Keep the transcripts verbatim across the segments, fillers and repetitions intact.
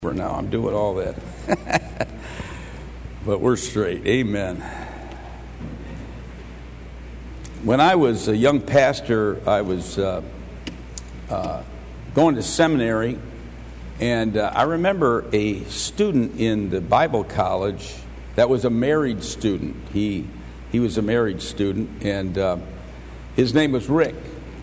Now I'm doing all that. But we're straight. Amen. When I was a young pastor, I was uh, uh, going to seminary, and uh, I remember a student in the Bible college that was a married student. He he was a married student, and uh, his name was Rick.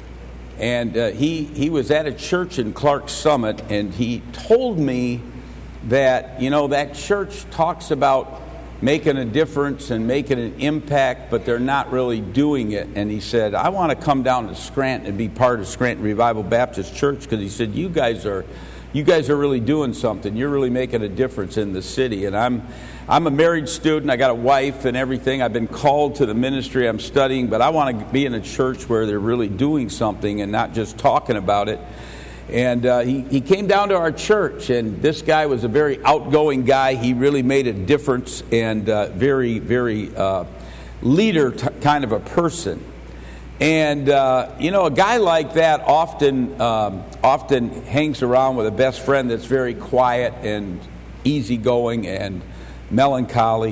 And uh, he, he was at a church in Clark Summit, and he told me that, you know, that church talks about making a difference and making an impact, but they're not really doing it. And he said, I want to come down to Scranton and be part of Scranton Revival Baptist Church, because he said, you guys are you guys are really doing something. You're really making a difference in the city. And I'm I'm a married student. I got a wife and everything. I've been called to the ministry. I'm studying, but I want to be in a church where they're really doing something and not just talking about it. And uh, he, he came down to our church, and this guy was a very outgoing guy. He really made a difference, and uh, very, very uh, leader t- kind of a person. And, uh, you know, a guy like that often um, often hangs around with a best friend that's very quiet and easygoing and melancholy.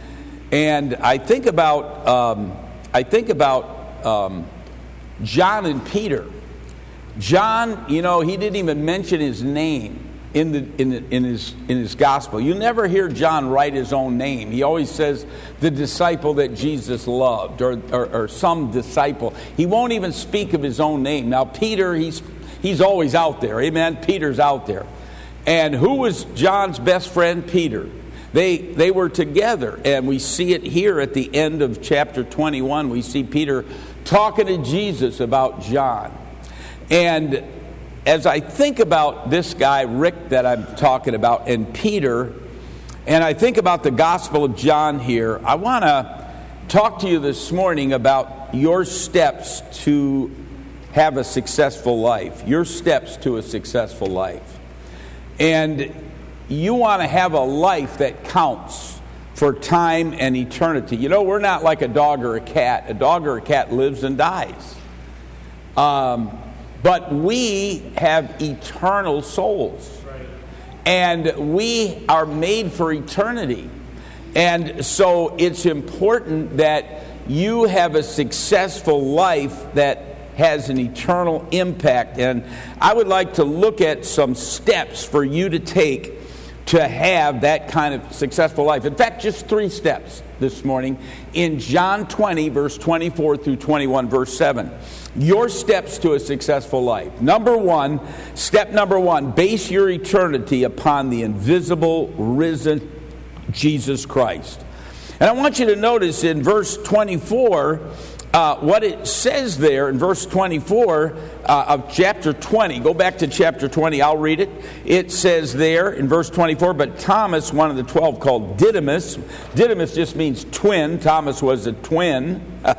And I think about um, I think about um, John and Peter. John, you know, he didn't even mention his name in the in the, in his in his gospel. You never hear John write his own name. He always says the disciple that Jesus loved, or, or or some disciple. He won't even speak of his own name. Now Peter, he's he's always out there. Amen. Peter's out there. And who was John's best friend? Peter. They they were together, and we see it here at the end of chapter twenty-one. We see Peter talking to Jesus about John. And as I think about this guy, Rick, that I'm talking about, and Peter, and I think about the Gospel of John here, I want to talk to you this morning about your steps to have a successful life, your steps to a successful life. And you want to have a life that counts for time and eternity. You know, we're not like a dog or a cat. A dog or a cat lives and dies. Um... But we have eternal souls, and we are made for eternity. And so it's important that you have a successful life that has an eternal impact. And I would like to look at some steps for you to take to have that kind of successful life. In fact, just three steps this morning in John twenty, verse twenty-four through twenty-one, verse seven. Your steps to a successful life. Number one, step number one, base your eternity upon the invisible, risen Jesus Christ. And I want you to notice in verse twenty-four, uh, what it says there in verse twenty-four uh, of chapter twenty. Go back to chapter twenty, I'll read it. It says there in verse twenty-four, but Thomas, one of the twelve, called Didymus. Didymus just means twin. Thomas was a twin.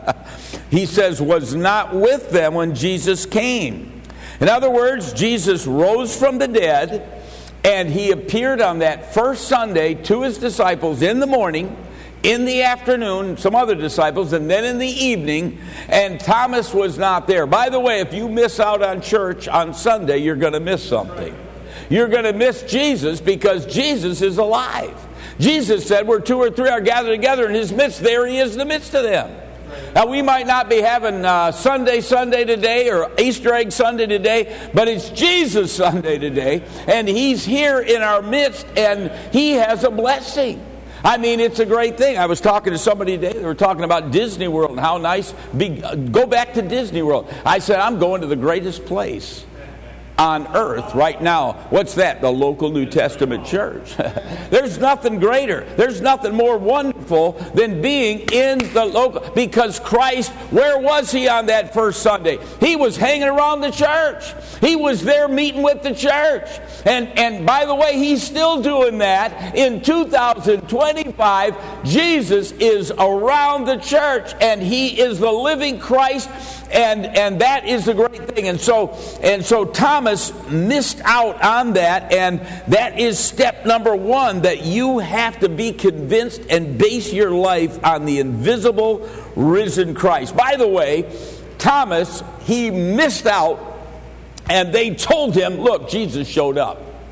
He says, was not with them when Jesus came. In other words, Jesus rose from the dead, and he appeared on that first Sunday to his disciples in the morning, in the afternoon, some other disciples, and then in the evening, and Thomas was not there. By the way, if you miss out on church on Sunday, you're going to miss something. You're going to miss Jesus, because Jesus is alive. Jesus said, where two or three are gathered together in his midst, there he is in the midst of them. Now, we might not be having uh, Sunday Sunday today or Easter egg Sunday today, but it's Jesus Sunday today, and he's here in our midst, and he has a blessing. I mean, it's a great thing. I was talking to somebody today. They were talking about Disney World and how nice. Be, uh, go back to Disney World. I said, I'm going to the greatest place on earth right now. What's that? The local New Testament church. There's nothing greater. There's nothing more wonderful than being in the local, because Christ, where was he on that first Sunday? He was hanging around the church. He was there meeting with the church. And and by the way, he's still doing that in two thousand twenty-five. Jesus is around the church, and he is the living Christ, and and that is a great thing. And so and so Thomas missed out on that, and that is step number one, that you have to be convinced and base your life on the invisible, risen Christ. By the way, Thomas, he missed out, and they told him, look, Jesus showed up.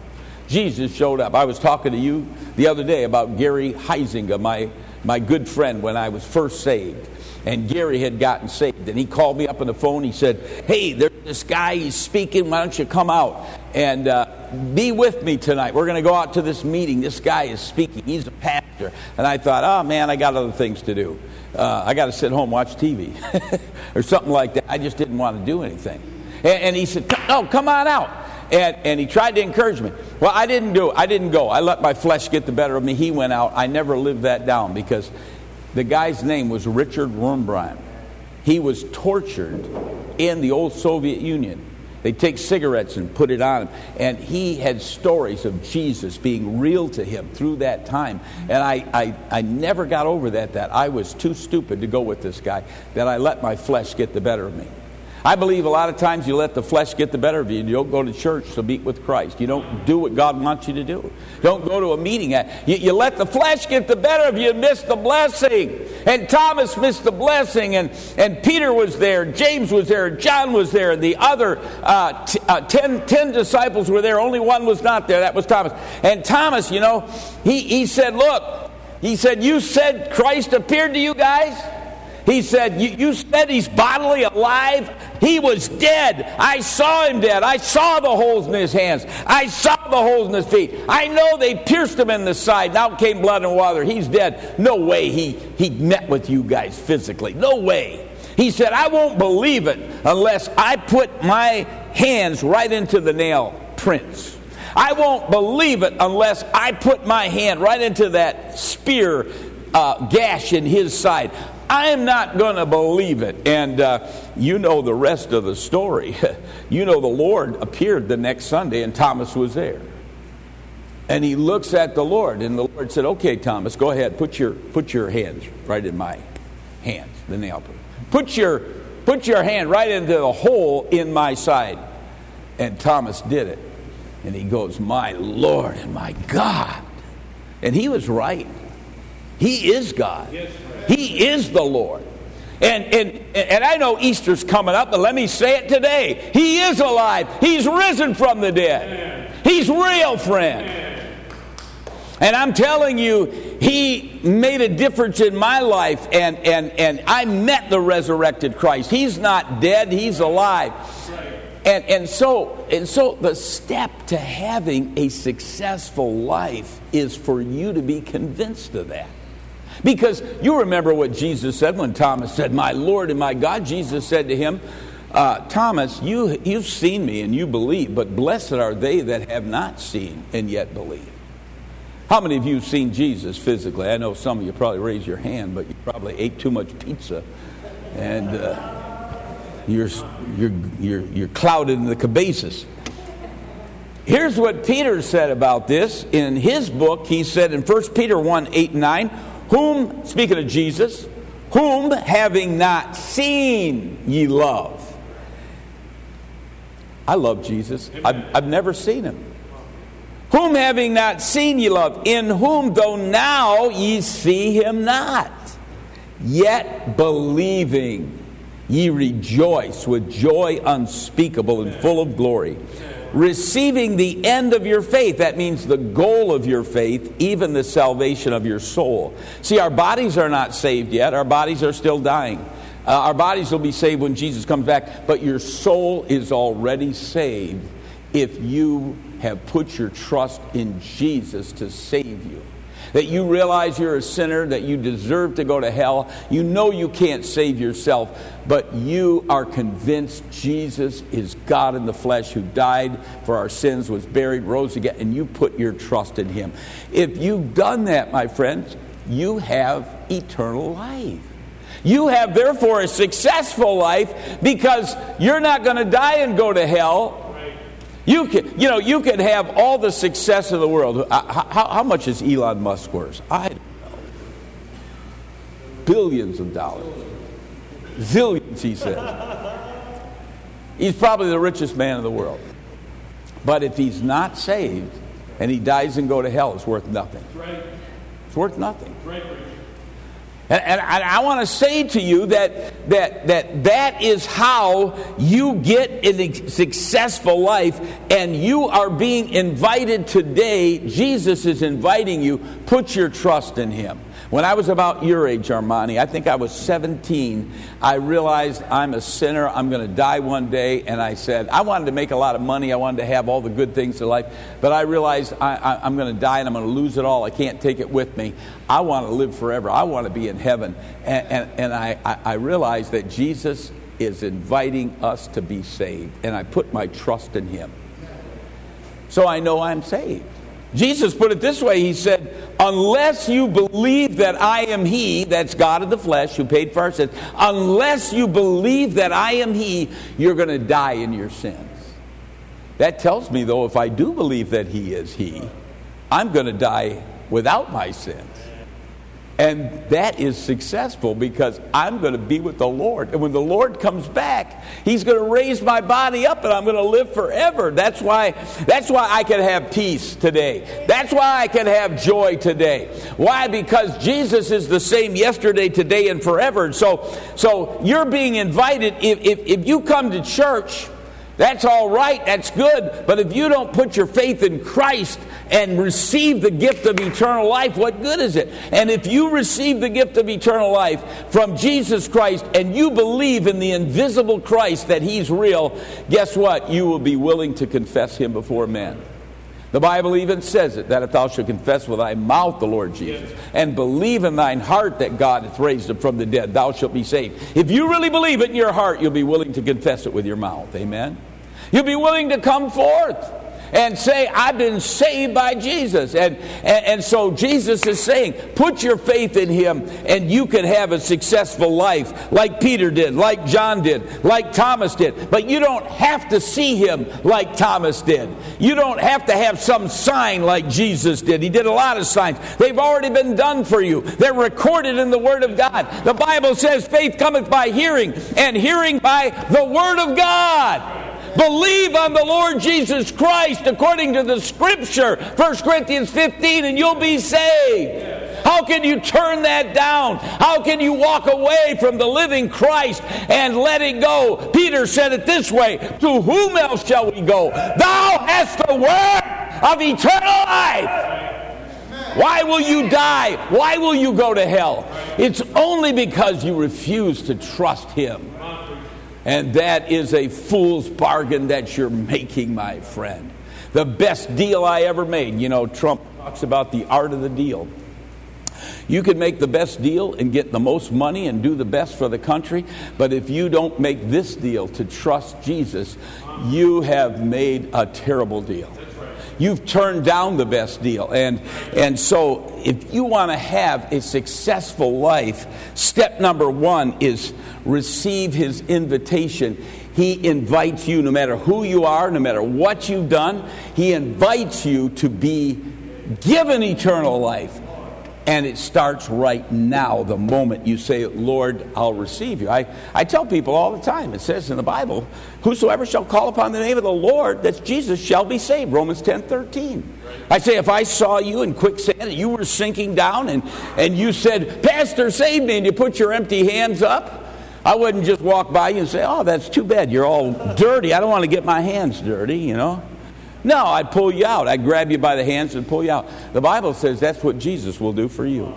Jesus showed up. I was talking to you the other day about Gary Heisinger, my, my good friend when I was first saved. And Gary had gotten saved. And he called me up on the phone. He said, hey, there's this guy. He's speaking. Why don't you come out and uh, be with me tonight? We're going to go out to this meeting. This guy is speaking. He's a pastor. And I thought, oh, man, I got other things to do. Uh, I got to sit home and watch T V or something like that. I just didn't want to do anything. And, and he said, no, come on out. And, and he tried to encourage me. Well, I didn't do it. I didn't go. I let my flesh get the better of me. He went out. I never lived that down because the guy's name was Richard Wurmbrand. He was tortured in the old Soviet Union. They take cigarettes and put it on him. And he had stories of Jesus being real to him through that time. And I, I, I never got over that, that I was too stupid to go with this guy, that I let my flesh get the better of me. I believe a lot of times you let the flesh get the better of you. You don't go to church to meet with Christ. You don't do what God wants you to do. Don't go to a meeting. You, you let the flesh get the better of you and miss the blessing. And Thomas missed the blessing. And, and Peter was there. James was there. John was there. The other uh, t- uh, ten, ten disciples were there. Only one was not there. That was Thomas. And Thomas, you know, he, he said, look, he said, you said Christ appeared to you guys? He said, you, you said he's bodily alive? He was dead. I saw him dead. I saw the holes in his hands. I saw the holes in his feet. I know they pierced him in the side. Now came blood and water. He's dead. No way he, he met with you guys physically. No way. He said, I won't believe it unless I put my hands right into the nail prints. I won't believe it unless I put my hand right into that spear uh, gash in his side. I'm not going to believe it. And uh, you know the rest of the story. You know the Lord appeared the next Sunday and Thomas was there. And he looks at the Lord and the Lord said, okay, Thomas, go ahead. Put your put your hands right in my hands, the nail print. Put your, put your hand right into the hole in my side. And Thomas did it. And he goes, my Lord and my God. And he was right. He is God. Yes, he is the Lord. And, and, and I know Easter's coming up, but let me say it today. He is alive. He's risen from the dead. Amen. He's real, friend. Amen. And I'm telling you, he made a difference in my life, and, and, and I met the resurrected Christ. He's not dead. He's alive. And, and, so, and so the step to having a successful life is for you to be convinced of that. Because you remember what Jesus said when Thomas said, my Lord and my God. Jesus said to him, uh, Thomas, you, you've seen me and you believe, but blessed are they that have not seen and yet believe. How many of you have seen Jesus physically? I know some of you probably raised your hand, but you probably ate too much pizza. And uh, you're, you're, you're, you're clouded in the cabbaces. Here's what Peter said about this. In his book, he said in First Peter one, eight and nine, whom, speaking of Jesus, whom having not seen ye love. I love Jesus. I've, I've never seen him. Whom having not seen ye love, in whom though now ye see him not, yet believing ye rejoice with joy unspeakable and full of glory, receiving the end of your faith. That means the goal of your faith, even the salvation of your soul. See, our bodies are not saved yet. Our bodies are still dying. Uh, our bodies will be saved when Jesus comes back. But your soul is already saved if you have put your trust in Jesus to save you. That you realize you're a sinner, that you deserve to go to hell. You know you can't save yourself, but you are convinced Jesus is God in the flesh who died for our sins, was buried, rose again, and you put your trust in him. If you've done that, my friends, you have eternal life. You have, therefore, a successful life because you're not going to die and go to hell. You can, you know, you could have all the success of the world. How, how, how much is Elon Musk worth? I don't know. Billions of dollars. Zillions, he says. He's probably the richest man in the world. But if he's not saved and he dies and go to hell, it's worth nothing. It's worth nothing. And, and I, I want to say to you that that that that is how you get a successful life, and you are being invited today. Jesus is inviting you. Put your trust in Him. When I was about your age, Armani, I think I was seventeen, I realized I'm a sinner, I'm going to die one day, and I said, I wanted to make a lot of money, I wanted to have all the good things in life, but I realized I, I, I'm going to die and I'm going to lose it all, I can't take it with me. I want to live forever, I want to be in heaven. And, and, and I, I, I realized that Jesus is inviting us to be saved, and I put my trust in Him. So I know I'm saved. Jesus put it this way, He said, unless you believe that I am He, that's God of the flesh who paid for our sins, unless you believe that I am He, you're going to die in your sins. That tells me, though, if I do believe that He is He, I'm going to die without my sins. And that is successful because I'm going to be with the Lord. And when the Lord comes back, He's going to raise my body up and I'm going to live forever. That's why, that's why I can have peace today. That's why I can have joy today. Why? Because Jesus is the same yesterday, today, and forever. So, so you're being invited. If, if, if you come to church, that's all right, that's good. But if you don't put your faith in Christ and receive the gift of eternal life, what good is it? And if you receive the gift of eternal life from Jesus Christ and you believe in the invisible Christ, that He's real, guess what? You will be willing to confess Him before men. The Bible even says it, that if thou shalt confess with thy mouth the Lord Jesus, and believe in thine heart that God hath raised Him from the dead, thou shalt be saved. If you really believe it in your heart, you'll be willing to confess it with your mouth. Amen? You'll be willing to come forth and say, I've been saved by Jesus. And, and, and so Jesus is saying, put your faith in Him and you can have a successful life like Peter did, like John did, like Thomas did. But you don't have to see Him like Thomas did. You don't have to have some sign like Jesus did. He did a lot of signs. They've already been done for you. They're recorded in the Word of God. The Bible says faith cometh by hearing, and hearing by the Word of God. Believe on the Lord Jesus Christ according to the Scripture, First Corinthians fifteen, and you'll be saved. How can you turn that down? How can you walk away from the living Christ and let it go? Peter said it this way, to whom else shall we go? Thou hast the word of eternal life. Why will you die? Why will you go to hell? It's only because you refuse to trust Him. And that is a fool's bargain that you're making, my friend. The best deal I ever made. You know, Trump talks about the art of the deal. You can make the best deal and get the most money and do the best for the country, but if you don't make this deal to trust Jesus, you have made a terrible deal. You've turned down the best deal. And, and so if you want to have a successful life, step number one is receive His invitation. He invites you, no matter who you are, no matter what you've done, He invites you to be given eternal life. And it starts right now, the moment you say, Lord, I'll receive you. I, I tell people all the time, it says in the Bible, whosoever shall call upon the name of the Lord, that's Jesus, shall be saved. Romans ten thirteen. I say, if I saw you in quicksand and you were sinking down and, and you said, Pastor, save me, and you put your empty hands up, I wouldn't just walk by you and say, oh, that's too bad. You're all dirty. I don't want to get my hands dirty, you know. No, I'd pull you out. I'd grab you by the hands and pull you out. The Bible says that's what Jesus will do for you.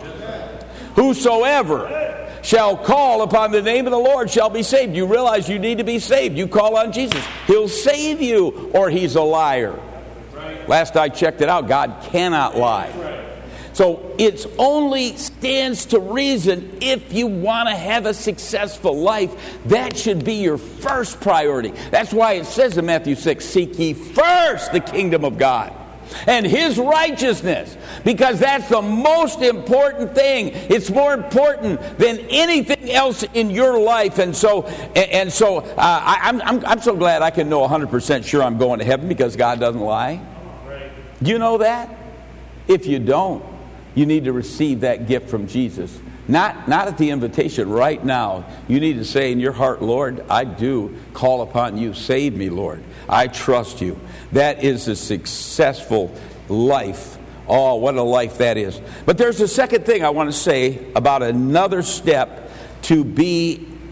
Whosoever shall call upon the name of the Lord shall be saved. You realize you need to be saved. You call on Jesus. He'll save you, or He's a liar. Last I checked it out, God cannot lie. So it only stands to reason if you want to have a successful life, that should be your first priority. That's why it says in Matthew six, seek ye first the kingdom of God and His righteousness, because that's the most important thing. It's more important than anything else in your life. And so, and so uh, I, I'm, I'm, I'm so glad I can know one hundred percent sure I'm going to heaven because God doesn't lie. Do you know that? If you don't, you need to receive that gift from Jesus. Not, not at the invitation, right now. You need to say in your heart, Lord, I do call upon you. Save me, Lord. I trust you. That is a successful life. Oh, what a life that is. But there's a second thing I want to say about another step to be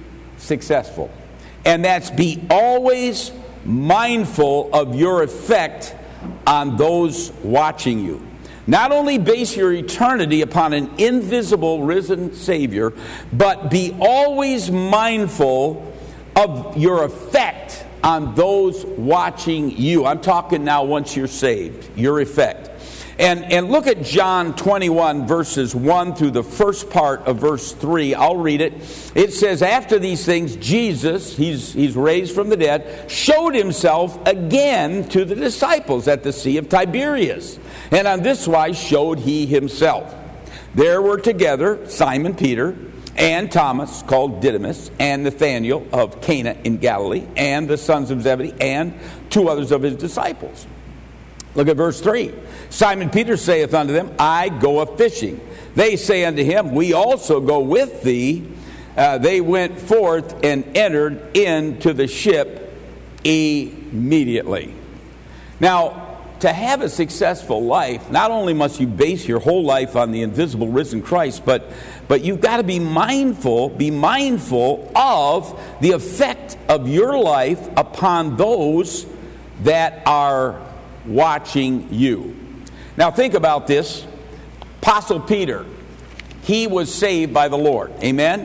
successful. And that's be always mindful of your effect on those watching you. Not only base your eternity upon an invisible risen Savior, but be always mindful of your effect on those watching you. I'm talking now once you're saved, your effect. And, and look at John twenty-one, verses one through the first part of verse three. I'll read it. It says, after these things, Jesus, he's, he's raised from the dead, showed himself again to the disciples at the Sea of Tiberias. And on this wise showed he himself. There were together Simon Peter, and Thomas, called Didymus, and Nathanael of Cana in Galilee, and the sons of Zebedee, and two others of his disciples. Look at verse three. Simon Peter saith unto them, I go a-fishing. They say unto him, we also go with thee. Uh, they went forth and entered into the ship immediately. Now, to have a successful life, not only must you base your whole life on the invisible risen Christ, but, but you've got to be mindful, be mindful of the effect of your life upon those that are watching you. Now think about this. Apostle Peter, he was saved by the Lord. Amen?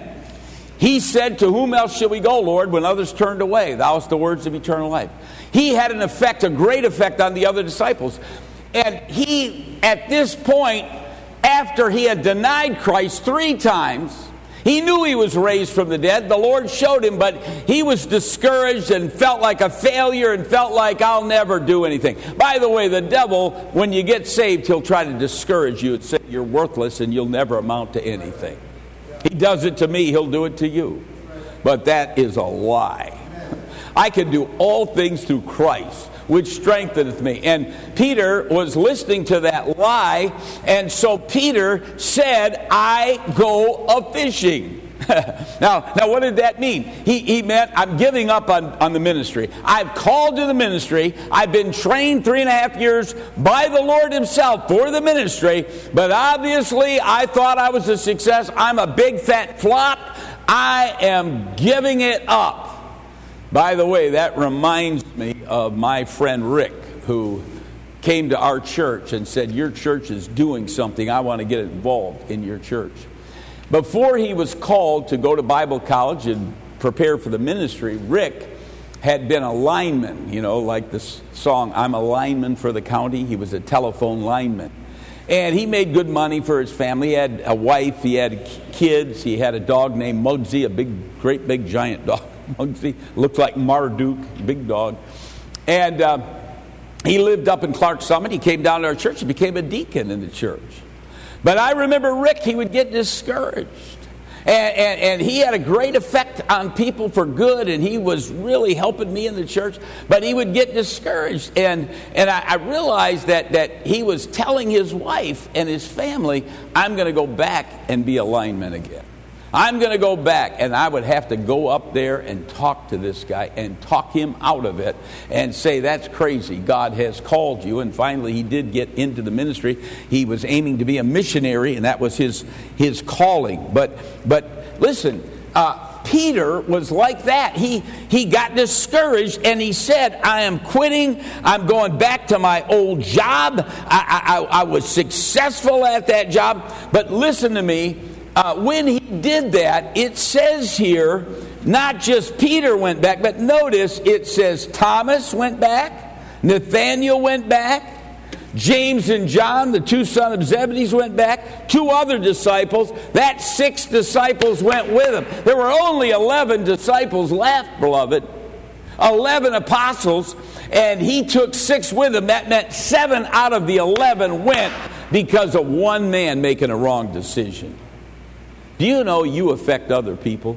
He said, to whom else shall we go, Lord, when others turned away? Thou hast the words of eternal life. He had an effect, a great effect on the other disciples. And he, at this point, after he had denied Christ three times, he knew he was raised from the dead. The Lord showed him, but he was discouraged and felt like a failure and felt like I'll never do anything. By the way, the devil, when you get saved, he'll try to discourage you and say you're worthless and you'll never amount to anything. He does it to me, he'll do it to you. But that is a lie. I can do all things through Christ, which strengtheneth me. And Peter was listening to that lie, and so Peter said, I go a-fishing. now, now, what did that mean? He, he meant, I'm giving up on, on the ministry. I've called to the ministry. I've been trained three and a half years by the Lord himself for the ministry, but obviously I thought I was a success. I'm a big fat flop. I am giving it up. By the way, that reminds me of my friend Rick, who came to our church and said, your church is doing something. I want to get involved in your church. Before he was called to go to Bible college and prepare for the ministry, Rick had been a lineman, you know, like this song, I'm a lineman for the county. He was a telephone lineman. And he made good money for his family. He had a wife, he had kids, he had a dog named Muggsy, a big, great big giant dog. Muggsy looked like Marduk, big dog. And uh, he lived up in Clark Summit. He came down to our church and became a deacon in the church. But I remember Rick, he would get discouraged. And, and, and he had a great effect on people for good, and he was really helping me in the church. But he would get discouraged. And, and I, I realized that, that he was telling his wife and his family, I'm going to go back and be a lineman again. I'm going to go back, and I would have to go up there and talk to this guy and talk him out of it and say, that's crazy. God has called you. And finally, he did get into the ministry. He was aiming to be a missionary, and that was his, his calling. But, but listen, uh, Peter was like that. He, he got discouraged, and he said, I am quitting. I'm going back to my old job. I, I, I was successful at that job. But listen to me. Uh, when he did that, it says here, not just Peter went back, but notice it says Thomas went back, Nathanael went back, James and John, the two sons of Zebedee, went back, two other disciples. That six disciples went with him. There were only eleven disciples left, beloved. Eleven apostles, and he took six with him. That meant seven out of the eleven went because of one man making a wrong decision. Do you know you affect other people?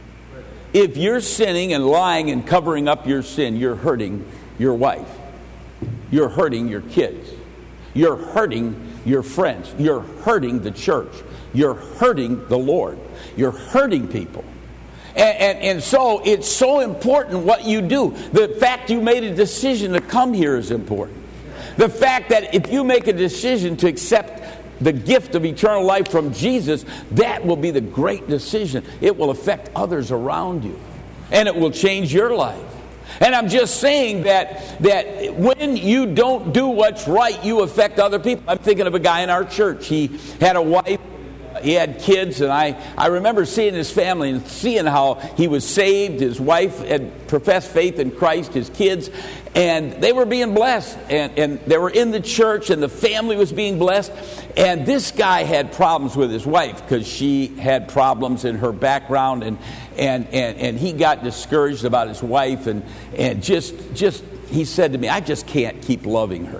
If you're sinning and lying and covering up your sin, you're hurting your wife. You're hurting your kids. You're hurting your friends. You're hurting the church. You're hurting the Lord. You're hurting people. And, and, and so it's so important what you do. The fact you made a decision to come here is important. The fact that if you make a decision to accept the gift of eternal life from Jesus, that will be the great decision. It will affect others around you. and it will change your life. And I'm just saying that that when you don't do what's right, you affect other people. I'm thinking of a guy in our church. He had a wife, he had kids, and I, I remember seeing his family and seeing how he was saved. His wife had professed faith in Christ, his kids, and they were being blessed. And, and they were in the church, and the family was being blessed. And this guy had problems with his wife because she had problems in her background, and and and, and he got discouraged about his wife, and, and just just he said to me, I just can't keep loving her.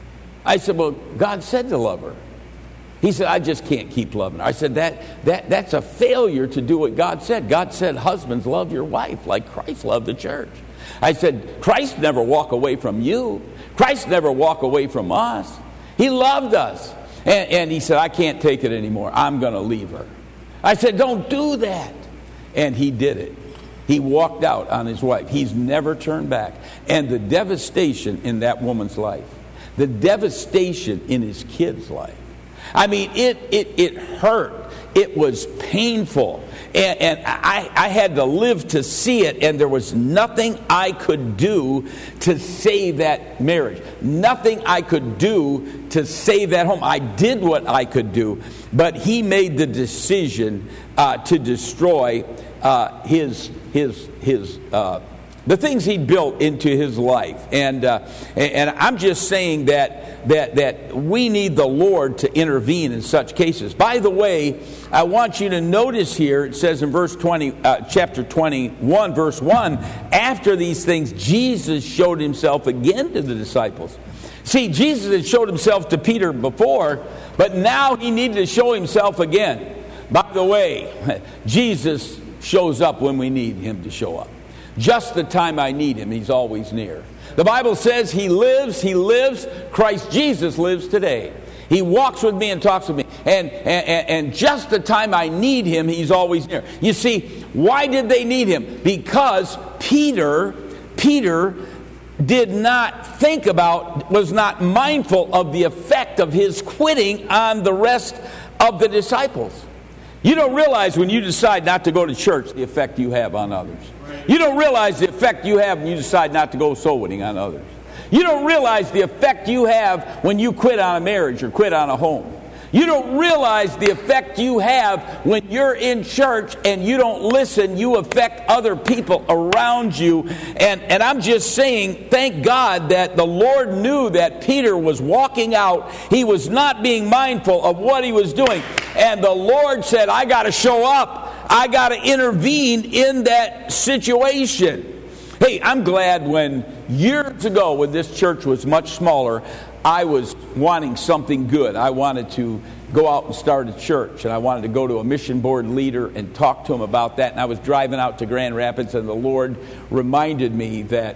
I said, well, God said to love her. He said, I just can't keep loving her. I said, that that that's a failure to do what God said. God said, husbands, love your wife like Christ loved the church. I said, Christ never walk away from you. Christ never walk away from us. He loved us. And, and he said, I can't take it anymore. I'm going to leave her. I said, don't do that. And he did it. He walked out on his wife. He's never turned back. And the devastation in that woman's life, the devastation in his kid's life, I mean, it it it hurt. It was painful. And, and I, I had to live to see it, and there was nothing I could do to save that marriage. Nothing I could do to save that home. I did what I could do, but he made the decision uh, to destroy uh, his his his uh, the things he built into his life. And uh, and I'm just saying that that that we need the Lord to intervene in such cases. By the way, I want you to notice here, it says in verse twenty, uh, chapter twenty-one, verse one, after these things, Jesus showed himself again to the disciples. See, Jesus had showed himself to Peter before, but now he needed to show himself again. By the way, Jesus shows up when we need him to show up. Just the time I need him, he's always near. The Bible says he lives, he lives, Christ Jesus lives today. He walks with me and talks with me. And, and, and just the time I need him, he's always near. You see, why did they need him? Because Peter, Peter did not think about, was not mindful of the effect of his quitting on the rest of the disciples. You don't realize when you decide not to go to church the effect you have on others. You don't realize the effect you have when you decide not to go soul winning on others. You don't realize the effect you have when you quit on a marriage or quit on a home. You don't realize the effect you have when you're in church and you don't listen. You affect other people around you. And, and I'm just saying, thank God that the Lord knew that Peter was walking out. He was not being mindful of what he was doing. And the Lord said, I got to show up. I got to intervene in that situation. Hey, I'm glad when years ago, when this church was much smaller, I was wanting something good. I wanted to go out and start a church, and I wanted to go to a mission board leader and talk to him about that. And I was driving out to Grand Rapids, and the Lord reminded me that,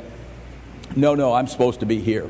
no, no, I'm supposed to be here.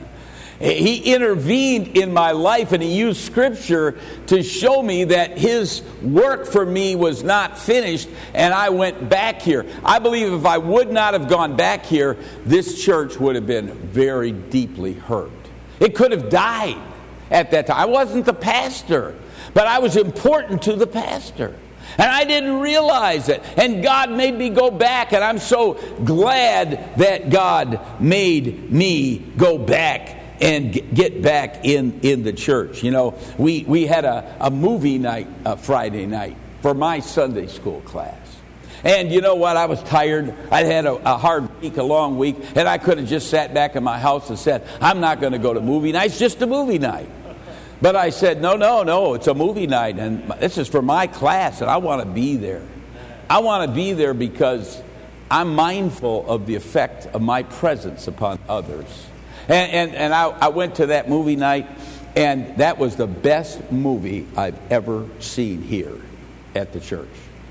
He intervened in my life, and he used Scripture to show me that his work for me was not finished, and I went back here. I believe if I would not have gone back here, this church would have been very deeply hurt. It could have died at that time. I wasn't the pastor, but I was important to the pastor. And I didn't realize it. And God made me go back, and I'm so glad that God made me go back and get back in, in the church. You know, we, we had a, a movie night uh, Friday night for my Sunday school class. And you know what? I was tired. I had a, a hard week, a long week, and I could have just sat back in my house and said, I'm not going to go to movie night. It's just a movie night. But I said, no, no, no, it's a movie night, and this is for my class, and I want to be there. I want to be there because I'm mindful of the effect of my presence upon others. And, and, and I, I went to that movie night, and that was the best movie I've ever seen here at the church.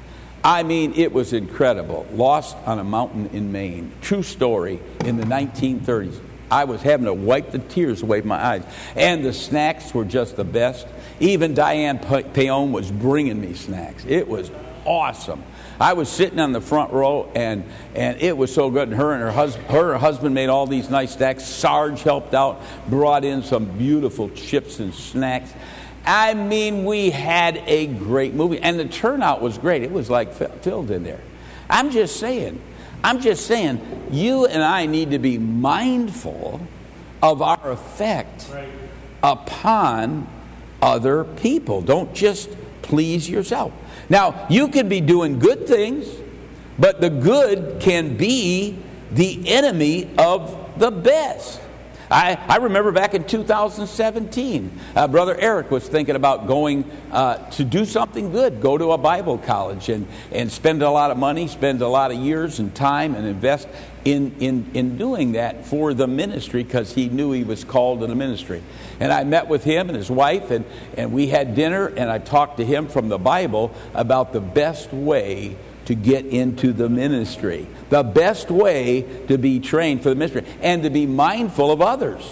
I mean, it was incredible. Lost on a Mountain in Maine. True story, in the nineteen thirties. I was having to wipe the tears away from my eyes. And the snacks were just the best. Even Diane Payon was bringing me snacks. It was awesome. I was sitting on the front row, and, and it was so good. And her and her, hus- her husband made all these nice snacks. Sarge helped out, brought in some beautiful chips and snacks. I mean, we had a great movie. And the turnout was great. It was like f- filled in there. I'm just saying, I'm just saying, you and I need to be mindful of our effect right. upon other people. Don't just please yourself. Now, you can be doing good things, but the good can be the enemy of the best. I, I remember back in two thousand seventeen, uh, Brother Eric was thinking about going uh, to do something good, go to a Bible college and, and spend a lot of money, spend a lot of years and time and invest in, in, in doing that for the ministry because he knew he was called to the ministry. And I met with him and his wife and, and we had dinner and I talked to him from the Bible about the best way to get into the ministry. The best way to be trained for the ministry and to be mindful of others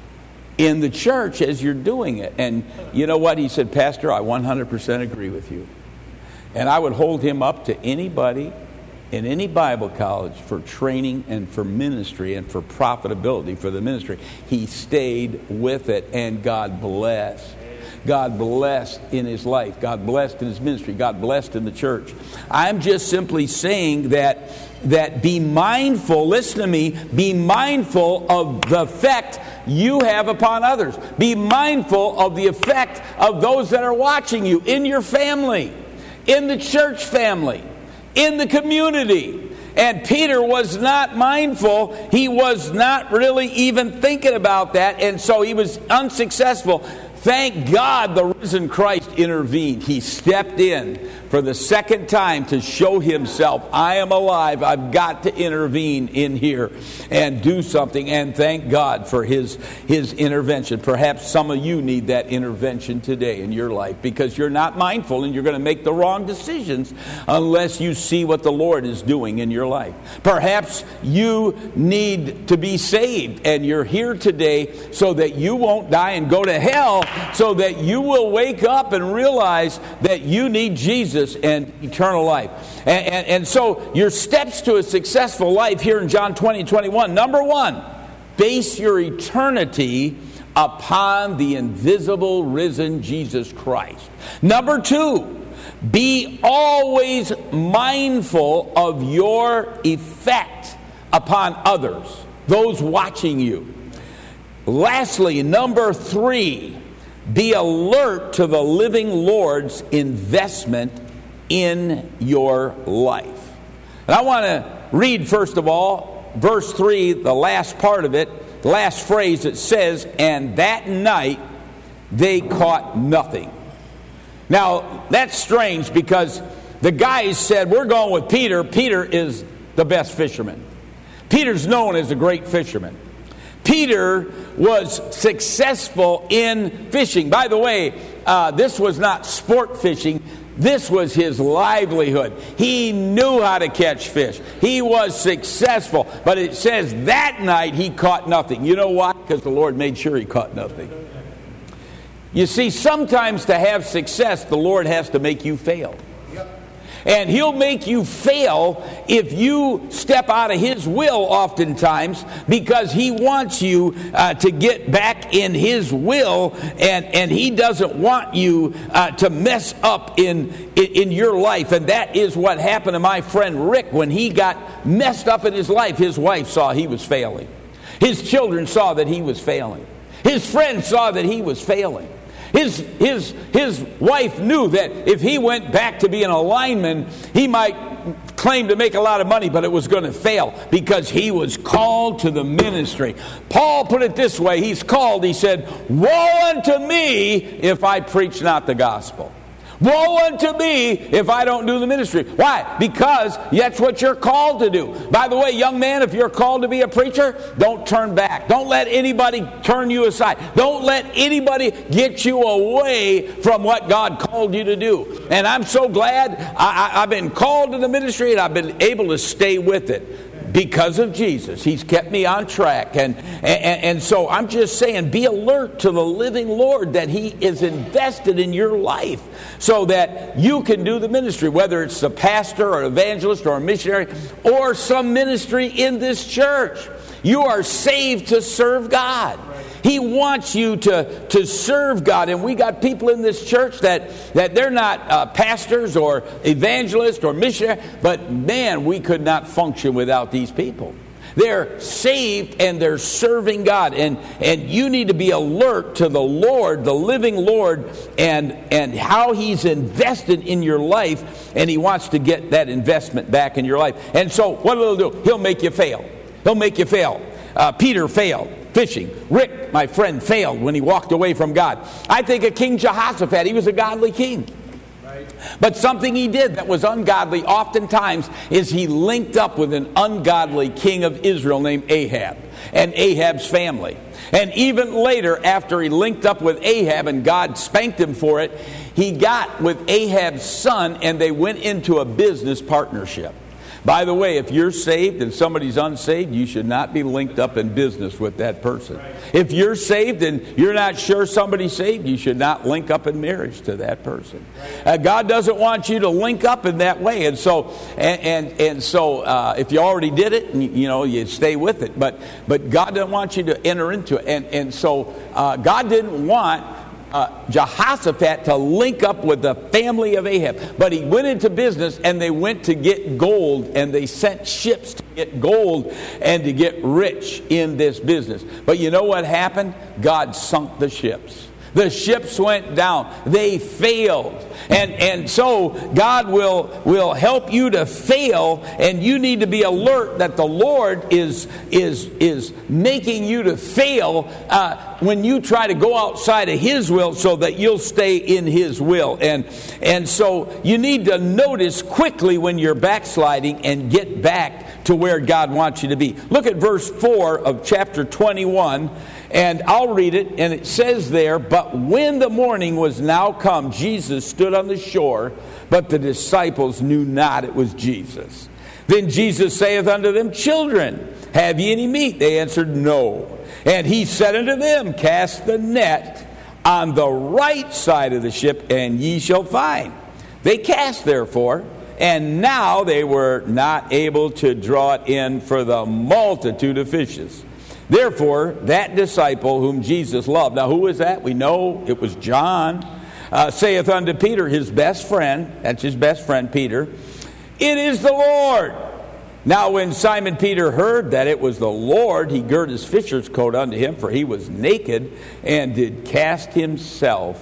in the church as you're doing it. And you know what? He said, Pastor, I one hundred percent agree with you. And I would hold him up to anybody in any Bible college for training and for ministry and for profitability for the ministry. He stayed with it, and God bless. God blessed in his life. God blessed in his ministry. God blessed in the church. I'm just simply saying that, that be mindful, listen to me, be mindful of the effect you have upon others. Be mindful of the effect of those that are watching you in your family, in the church family, in the community. And Peter was not mindful. He was not really even thinking about that, and so he was unsuccessful. Thank God the risen Christ intervened. He stepped in for the second time to show himself. I am alive. I've got to intervene in here and do something. And thank God for his, his intervention. Perhaps some of you need that intervention today in your life because you're not mindful and you're going to make the wrong decisions unless you see what the Lord is doing in your life. Perhaps you need to be saved and you're here today so that you won't die and go to hell, so that you will wake up and realize that you need Jesus and eternal life. And, and, and so your steps to a successful life here in John twenty, twenty-one. Number one, base your eternity upon the invisible risen Jesus Christ. Number two, be always mindful of your effect upon others, those watching you. Lastly, number three, be alert to the living Lord's investment in your life. And I want to read, first of all, verse three, the last part of it, the last phrase. It says, and that night they caught nothing. Now, that's strange because the guys said, we're going with Peter. Peter is the best fisherman. Peter's known as a great fisherman. Peter was successful in fishing. By the way, uh, this was not sport fishing. This was his livelihood. He knew how to catch fish. He was successful. But it says that night he caught nothing. You know why? Because the Lord made sure he caught nothing. You see, sometimes to have success, the Lord has to make you fail. And he'll make you fail if you step out of his will oftentimes, because he wants you uh, to get back in his will, and, and he doesn't want you uh, to mess up in, in, in your life. And that is what happened to my friend Rick when he got messed up in his life. His wife saw he was failing. His children saw that he was failing. His friends saw that he was failing. His, his, his wife knew that if he went back to being a lineman, he might claim to make a lot of money, but it was going to fail because he was called to the ministry. Paul put it this way. He's called, he said, woe unto me if I preach not the gospel. Woe unto me if I don't do the ministry. Why? Because that's what you're called to do. By the way, young man, if you're called to be a preacher, don't turn back. Don't let anybody turn you aside. Don't let anybody get you away from what God called you to do. And I'm so glad I, I, I've been called to the ministry and I've been able to stay with it. Because of Jesus. He's kept me on track. And, and, and so I'm just saying, be alert to the living Lord, that he is invested in your life so that you can do the ministry, whether it's a pastor or an evangelist or a missionary or some ministry in this church. You are saved to serve God. He wants you to, to serve God. And we got people in this church that, that they're not uh, pastors or evangelists or missionaries, but man, we could not function without these people. They're saved and they're serving God. And, and you need to be alert to the Lord, the living Lord, and, and how He's invested in your life. And He wants to get that investment back in your life. And so what will He do? He'll make you fail. He'll make you fail. Uh, Peter failed fishing. Rick, my friend, failed when he walked away from God. I think of King Jehoshaphat. He was a godly king. But something he did that was ungodly oftentimes is he linked up with an ungodly king of Israel named Ahab and Ahab's family. And even later, after he linked up with Ahab and God spanked him for it, he got with Ahab's son and they went into a business partnership. By the way, if you're saved and somebody's unsaved, you should not be linked up in business with that person. If you're saved and you're not sure somebody's saved, you should not link up in marriage to that person. Uh, God doesn't want you to link up in that way. And so, and and, and so, uh, if you already did it, you know, you stay with it. But but God doesn't want you to enter into it. And and so, uh, God didn't want Uh, Jehoshaphat to link up with the family of Ahab. But he went into business and they went to get gold and they sent ships to get gold and to get rich in this business. But you know what happened? God sunk the ships. The ships went down. They failed. And and so God will, will help you to fail, and you need to be alert that the Lord is, is, is making you to fail uh, when you try to go outside of His will so that you'll stay in His will. And, and so you need to notice quickly when you're backsliding and get back to where God wants you to be. Look at verse four of chapter twenty-one. And I'll read it, and it says there, "But when the morning was now come, Jesus stood on the shore, but the disciples knew not it was Jesus. Then Jesus saith unto them, Children, have ye any meat? They answered, No. And He said unto them, Cast the net on the right side of the ship, and ye shall find. They cast therefore, and now they were not able to draw it in for the multitude of fishes. Therefore, that disciple whom Jesus loved," now who was that? We know it was John, uh, "saith unto Peter," his best friend, that's his best friend Peter, "It is the Lord." Now when Simon Peter heard that it was the Lord, he girt his fisher's coat unto him, for he was naked, and did cast himself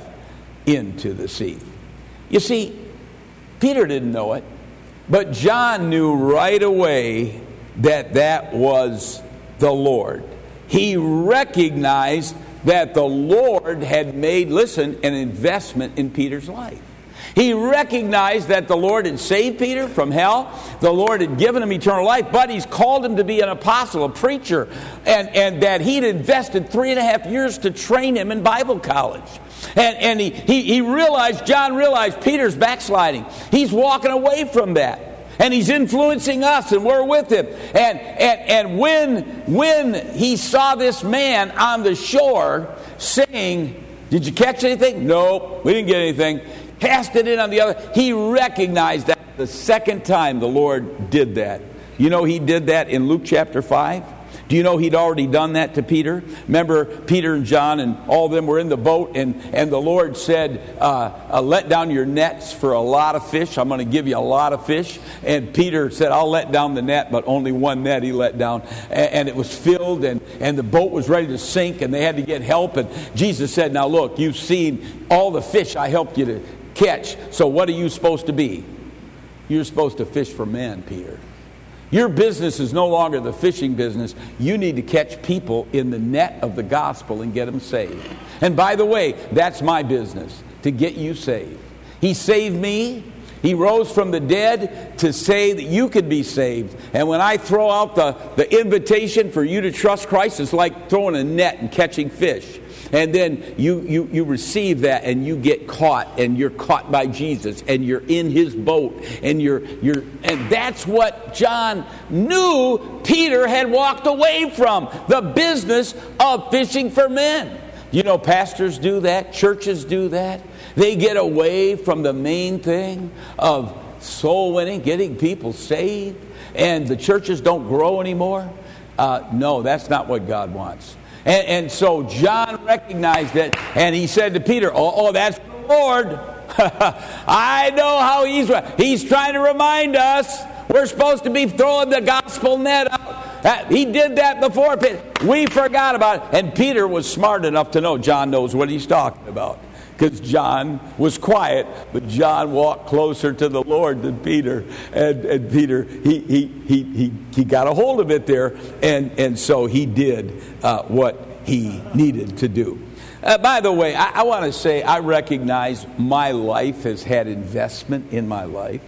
into the sea. You see, Peter didn't know it, but John knew right away that that was the Lord. He recognized that the Lord had made, listen, an investment in Peter's life. He recognized that the Lord had saved Peter from hell. The Lord had given him eternal life, but He's called him to be an apostle, a preacher, and, and that He'd invested three and a half years to train him in Bible college. And, and he, he, he realized, John realized Peter's backsliding. He's walking away from that. And he's influencing us, and we're with him. And and and when when he saw this man on the shore saying, "Did you catch anything?" "No, we didn't get anything." Cast it in on the other. He recognized that the second time the Lord did that. You know He did that in Luke chapter five. Do you know He'd already done that to Peter? Remember, Peter and John and all of them were in the boat, and, and the Lord said, uh, uh, let down your nets for a lot of fish. I'm going to give you a lot of fish. And Peter said, I'll let down the net, but only one net he let down. And, and it was filled, and, and the boat was ready to sink, and they had to get help. And Jesus said, now look, you've seen all the fish I helped you to catch. So what are you supposed to be? You're supposed to fish for men, Peter. Your business is no longer the fishing business. You need to catch people in the net of the gospel and get them saved. And by the way, that's my business, to get you saved. He saved me. He rose from the dead to say that you could be saved. And when I throw out the, the invitation for you to trust Christ, it's like throwing a net and catching fish. And then you, you, you receive that, and you get caught, and you're caught by Jesus, and you're in His boat, and you're you're and that's what John knew Peter had walked away from, the business of fishing for men. You know, pastors do that, churches do that. They get away from the main thing of soul winning, getting people saved, and the churches don't grow anymore. Uh, no, that's not what God wants. And, and so John recognized it, and he said to Peter, oh, oh that's the Lord. I know how he's, he's trying to remind us we're supposed to be throwing the gospel net out. That, he did that before. We forgot about it. And Peter was smart enough to know John knows what he's talking about. Because John was quiet, but John walked closer to the Lord than Peter. And, and Peter, he, he, he, he, he got a hold of it there, and, and so he did uh, what he needed to do. Uh, by the way, I, I want to say I recognize my life has had investment in my life.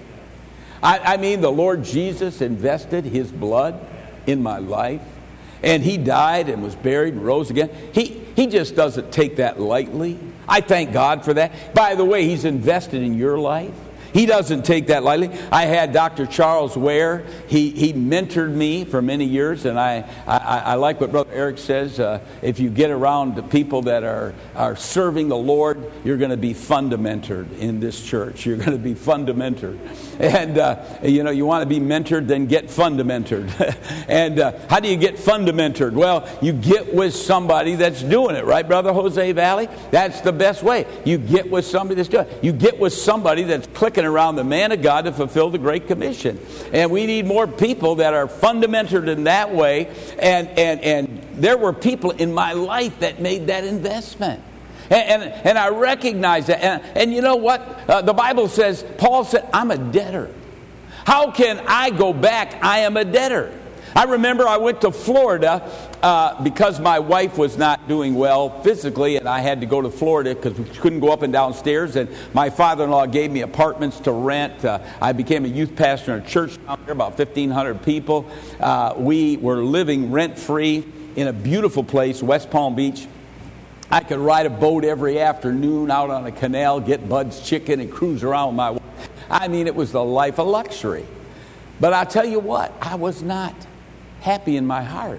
I, I mean, the Lord Jesus invested his blood in my life. And he died and was buried and rose again. He, he just doesn't take that lightly. I thank God for that. By the way, he's invested in your life. He doesn't take that lightly. I had Doctor Charles Ware. He he mentored me for many years, and I I, I like what Brother Eric says. Uh, if you get around the people that are, are serving the Lord, you're going to be fundamented in this church. You're going to be fundamented. And, uh, you know, you want to be mentored, then get fundamented. And uh, how do you get fundamented? Well, you get with somebody that's doing it, right, Brother Jose Valley? That's the best way. You get with somebody that's doing it. You get with somebody that's clicking around the man of God to fulfill the Great Commission. And we need more people that are fundamented in that way. And, and, and there were people in my life that made that investment. And, and, and I recognize that. And, and you know what? Uh, the Bible says, Paul said, I'm a debtor. How can I go back? I am a debtor. I remember I went to Florida uh, because my wife was not doing well physically, and I had to go to Florida because we couldn't go up and down stairs. And my father-in-law gave me apartments to rent. Uh, I became a youth pastor in a church down there, about fifteen hundred people. Uh, we were living rent-free in a beautiful place, West Palm Beach. I could ride a boat every afternoon out on a canal, get Bud's chicken, and cruise around with my wife. I mean, it was the life of luxury. But I tell you what, I was not happy in my heart.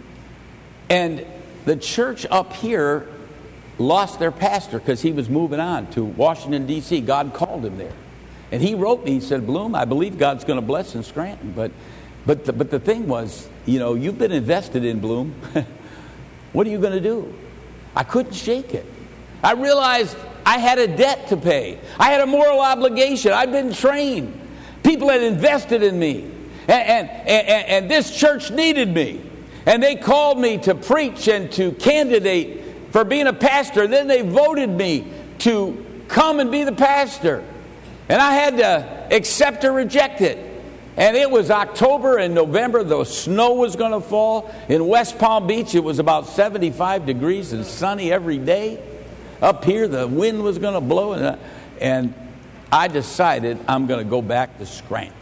And the church up here lost their pastor because he was moving on to Washington, D C God called him there. And he wrote me, he said, Bloom, I believe God's going to bless in Scranton. But but the, but the thing was, you know, you've been invested in, Bloom. What are you going to do? I couldn't shake it. I realized I had a debt to pay. I had a moral obligation. I'd been trained. People had invested in me. And, and, and, and this church needed me. And they called me to preach and to candidate for being a pastor. Then they voted me to come and be the pastor. And I had to accept or reject it. And it was October and November. The snow was going to fall. In West Palm Beach, it was about seventy-five degrees and sunny every day. Up here, the wind was going to blow. And, and I decided I'm going to go back to Scranton.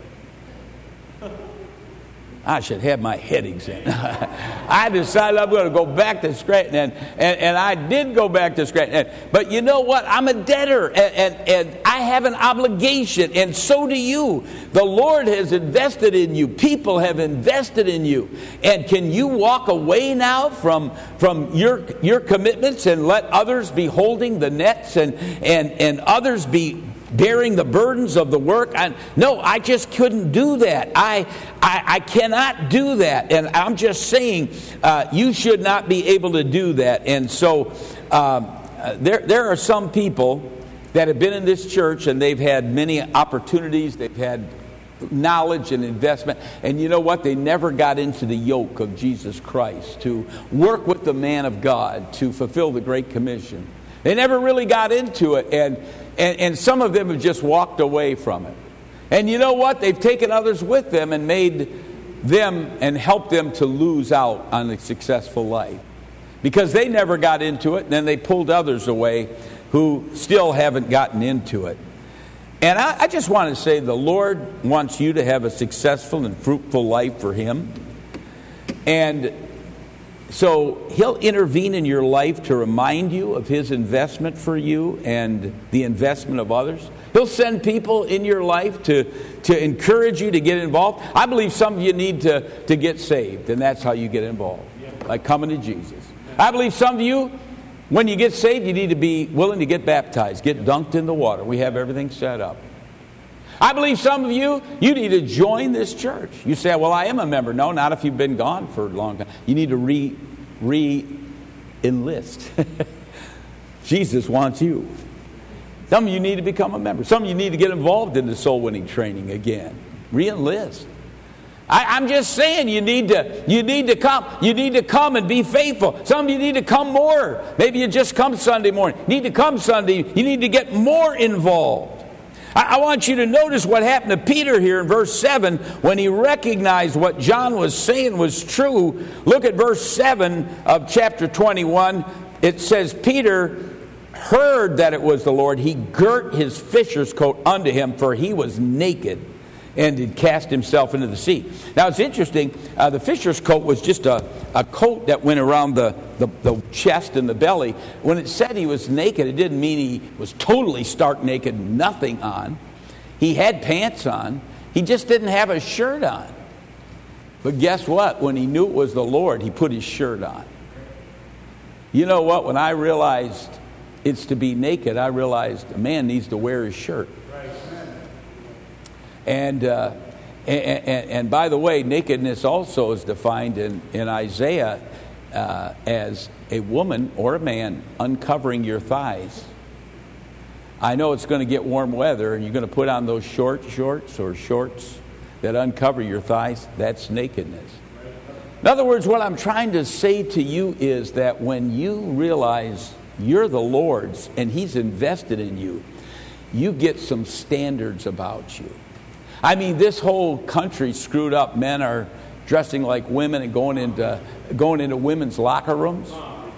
I should have my head examined. I decided I'm going to go back to Scranton, and, and, and I did go back to Scranton. And, but you know what? I'm a debtor, and, and, and I have an obligation, and so do you. The Lord has invested in you. People have invested in you. And can you walk away now from, from your, your commitments and let others be holding the nets and, and, and others be bearing the burdens of the work? I, no, I just couldn't do that. I, I I cannot do that. And I'm just saying, uh, you should not be able to do that. And so um, there there are some people that have been in this church and they've had many opportunities. They've had knowledge and investment. And you know what? They never got into the yoke of Jesus Christ to work with the man of God to fulfill the Great Commission. They never really got into it, and, and, and some of them have just walked away from it. And you know what? They've taken others with them and made them and helped them to lose out on a successful life. Because they never got into it, and then they pulled others away who still haven't gotten into it. And I, I just want to say the Lord wants you to have a successful and fruitful life for Him. And so He'll intervene in your life to remind you of His investment for you and the investment of others. He'll send people in your life to, to encourage you to get involved. I believe some of you need to, to get saved, and that's how you get involved, like coming to Jesus. I believe some of you, when you get saved, you need to be willing to get baptized, get dunked in the water. We have everything set up. I believe some of you, you need to join this church. You say, well, I am a member. No, not if you've been gone for a long time. You need to re, re-enlist. Jesus wants you. Some of you need to become a member. Some of you need to get involved in the soul winning training again. Re-enlist. I, I'm just saying you need to you need to come. You need to come and be faithful. Some of you need to come more. Maybe you just come Sunday morning. You need to come Sunday. You need to get more involved. I, I want you to notice what happened to Peter here in verse seven when he recognized what John was saying was true. Look at verse seven of chapter twenty-one. It says, Peter heard that it was the Lord. He girt his fisher's coat unto him, for he was naked, and did cast himself into the sea. Now it's interesting, uh, the fisher's coat was just a, a coat that went around the, the, the chest and the belly. When it said he was naked, it didn't mean he was totally stark naked, nothing on. He had pants on. He just didn't have a shirt on. But guess what? When he knew it was the Lord, he put his shirt on. You know what? When I realized it's to be naked, I realized a man needs to wear his shirt. And, uh, and, and and by the way, nakedness also is defined in, in Isaiah uh, as a woman or a man uncovering your thighs. I know it's going to get warm weather, and you're going to put on those short shorts or shorts that uncover your thighs. That's nakedness. In other words, what I'm trying to say to you is that when you realize you're the Lord's and He's invested in you, you get some standards about you. I mean, this whole country screwed up. Men are dressing like women and going into going into women's locker rooms,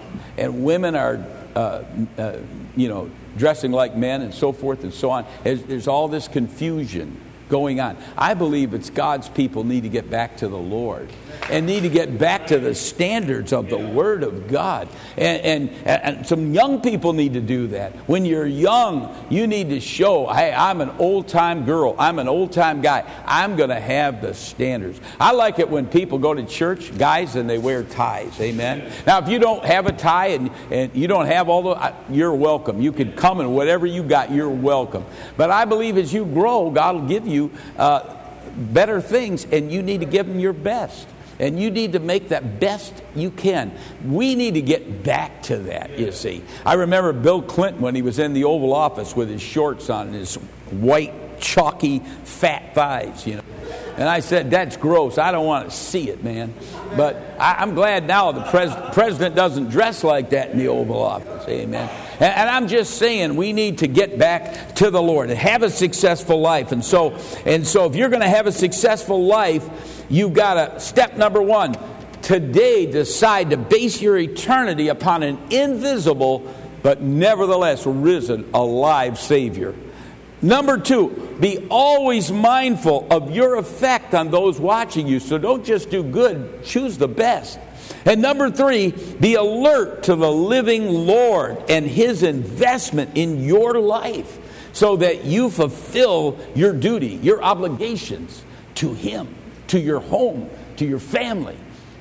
and women are, uh, uh, you know, dressing like men, and so forth and so on. There's, there's all this confusion going on. I believe it's God's people need to get back to the Lord and need to get back to the standards of the Word of God. And, and, and some young people need to do that. When you're young, you need to show, hey, I'm an old-time girl. I'm an old-time guy. I'm going to have the standards. I like it when people go to church, guys, and they wear ties. Amen? Now, if you don't have a tie and, and you don't have all the, you're welcome. You can come and whatever you got, you're welcome. But I believe as you grow, God will give you uh, better things, and you need to give them your best. And you need to make that best you can. We need to get back to that, you see. I remember Bill Clinton when he was in the Oval Office with his shorts on and his white, chalky, fat thighs, you know. And I said, that's gross. I don't want to see it, man. But I, I'm glad now the pres- president doesn't dress like that in the Oval Office. Amen. And, and I'm just saying we need to get back to the Lord and have a successful life. And so, and so if you're going to have a successful life, you've got to, step number one, today decide to base your eternity upon an invisible but nevertheless risen, alive Savior. Number two, be always mindful of your effect on those watching you. So don't just do good, choose the best. And number three, be alert to the living Lord and His investment in your life so that you fulfill your duty, your obligations to Him, to your home, to your family,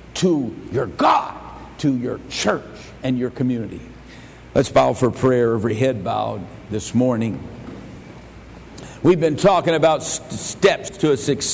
to your God, to your church and your community. Let's bow for prayer, every head bowed this morning. We've been talking about st- steps to a success.